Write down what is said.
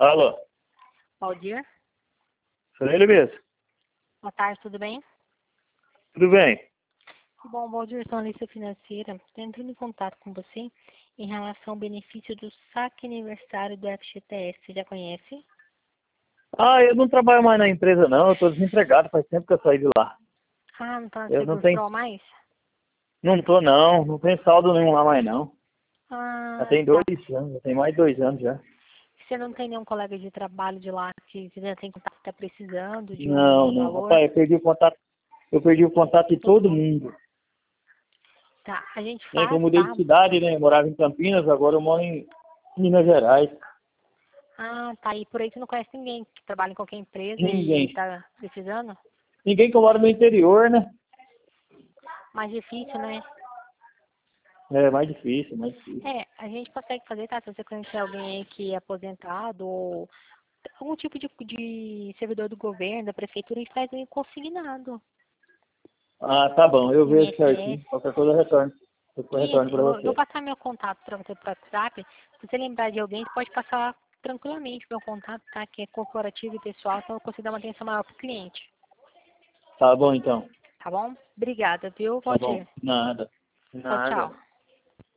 Alô, Valdir, sou ele mesmo. boa tarde, tudo bem? Tudo bem? Bom, Valdir, sou analista financeira. Estou entrando em contato com você em relação ao benefício do saque aniversário do FGTS. Você já conhece? Ah, eu não trabalho mais na empresa não, eu estou desempregado, faz tempo que eu saí de lá. Ah, não está na Eu não tenho, Seguro mais? não tô não, não tenho saldo nenhum lá mais não. Já Ah, tem tá. 2 anos, já tem mais de 2 anos já. Você não tem nenhum colega de trabalho de lá que você já tem contato, está precisando de Não, um não, valor? rapaz, eu perdi o contato de Todo todo mundo. mundo. Tá, a gente É que eu faz, mudei de tá? cidade, né? Eu morava em Campinas, agora eu moro em Minas Gerais. Ah, tá. E por aí você não conhece ninguém que trabalha em qualquer empresa e Ninguém. está precisando? Ninguém que eu moro no interior, né? Mais difícil, né? É mais difícil, mais difícil. É, a gente consegue fazer, tá? Se você conhecer alguém aí que é aposentado ou algum tipo de servidor do governo, da prefeitura, e faz aí consignado. Ah, tá bom, eu vejo INSS. certinho. Qualquer coisa eu retorno. Eu Isso, retorno pra eu vou você. passar meu contato para você por WhatsApp. Se você lembrar de alguém, você pode passar tranquilamente meu contato, tá? Que é corporativo e pessoal, então eu consigo dar uma atenção maior pro cliente. Tá bom então. Tá bom? Obrigada, viu, Tá bom. Valdir? Nada. Tchau, Nada. tchau.